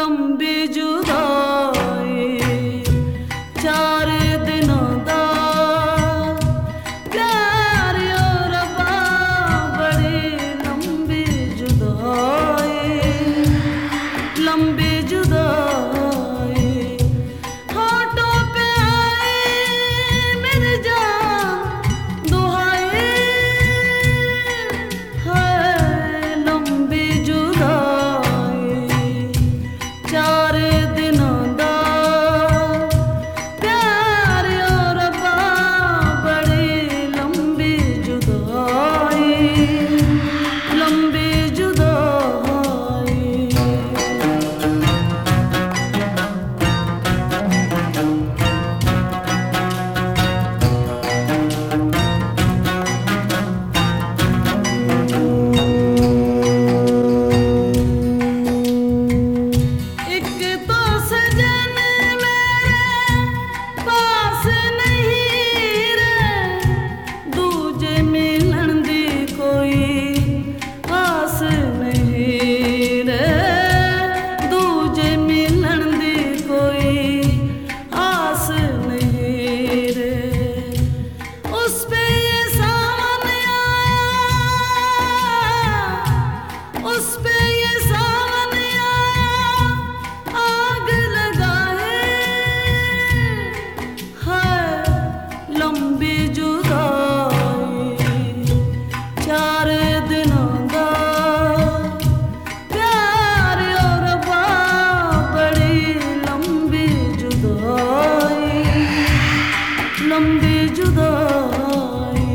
लंबी जुदाई 4 दिनों दा प्यार ओ रब्बा बड़ी लंबी जुदाई लंबी जुदाई होठों पे आए मेरी जान दुहाई है लंबी जुदाई 4 दिनों दा प्यार ओ रब्बा बड़ी लंबी जुदाई लंबी जुदाई। एक तो सजन मेरे पास नहीं रे दूजे मिलन दी कोई आस नहीं रे दूजे मिलन दी कोई आस नहीं रे उस पे ये सावन आया उस पे ये सावन आया आग लगाए है लंबी जुदाई 4 दिनों दा प्यार ओ रब्बा बड़ी लंबी जुदाई लंबी जुदाई।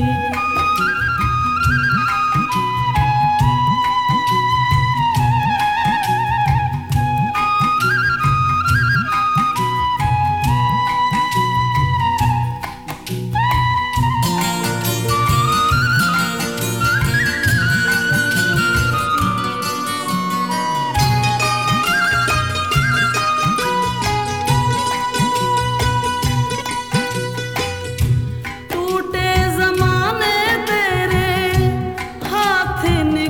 टूटे ज़माने तेरे हाथ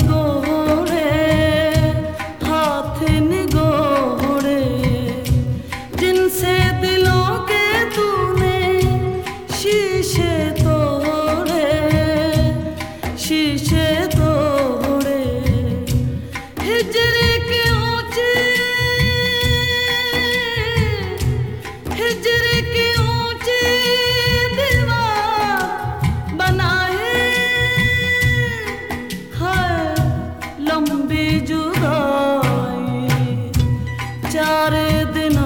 निगोड़े जिनसे दिलों के तूने शीशे तोड़े हिजर के ऊंचे हिजर की ऊंची दीवार बनाए है लंबी जुदाई 4 दिन